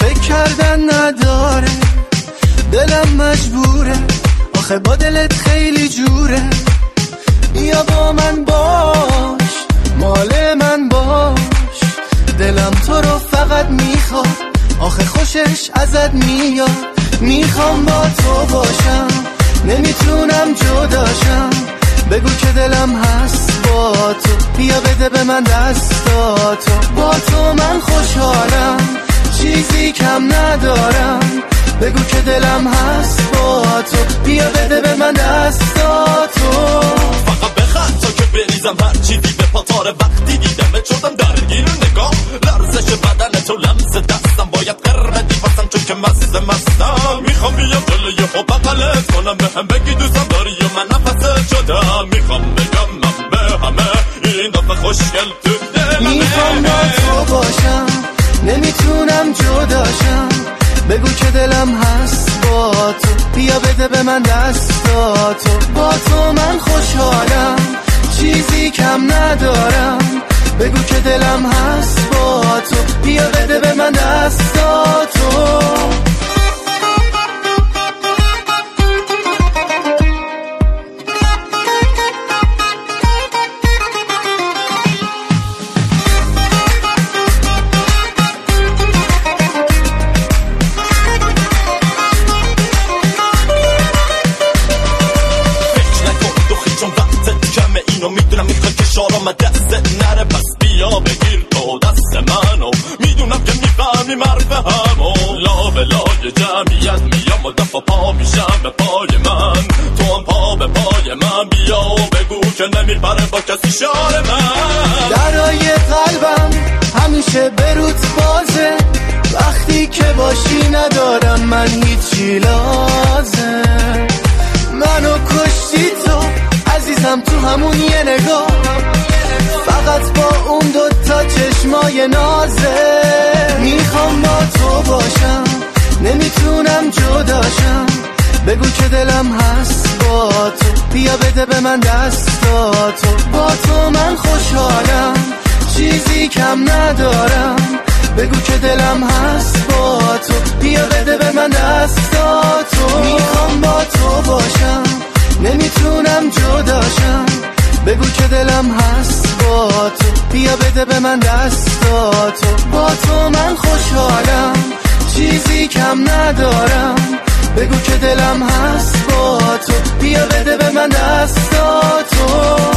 فکر کردن نداره، دلم مجبوره، آخه با دلت خیلی جوره. بیا با من باش، مال من باش، دلم تو رو فقط میخواد، آخه خوشش ازت میاد. میخوام با تو باشم، نمیتونم جداشم، بگو که دلم هست با تو، بیا بده به من دستاتو. با تو من خوشحالم، چیزی کم ندارم، بگو که دلم هست با تو، بیا بده به من دستاتو. فقط بخند تا که بریزم هر چیزی به پاتار، وقتی دیدمت شدم درگیر نگاه، لرزش بدن تو لمس دستم، باید قرمدی باسم چون که مستم. میخوام بیام جلوی و بغلت کنم، به هم بگی دوستم داری و من نفست شدم. میخوام بگم من به همه این دفعه خوشگل تو دلمه. میخوام با تو باشم، نمیتونم جداشم، بگو که دلم هست با تو، بیا بده به من دستاتو. با تو من خوشحالم، چیزی کم ندارم، بگو که دلم هست با تو، بیا بده به من دستاتو. میدونم میخواد که شارم دستت نره، پس بیا بگیر تو دست منو، میدونم که میفهمی مرفه همو. لا به لای جمعیت میام و دفع پا میشم به پای من، تو هم پا به پای من بیا و بگو که نمیپره با کسی شار من. درای قلبم همیشه بروت بازه، وقتی که باشی ندارم من هیچی لازم. منو کشتی تو عزیزم تو همون یه نگاه، فقط با اون دوتا چشمای نازه. میخوام با تو باشم، نمیتونم جداشم، بگو که دلم هست با تو، بیا بده به من دستاتو. با تو من خوشحالم، چیزی کم ندارم، بگو که دلم هست با تو، بیا بده به من دستاتو. میخوام با تو باشم، نمیتونم جداشم، بگو که دلم هست با تو، بیا بده به من دستاتو. با تو من خوشحالم، چیزی کم ندارم، بگو که دلم هست با تو، بیا بده به من دستاتو.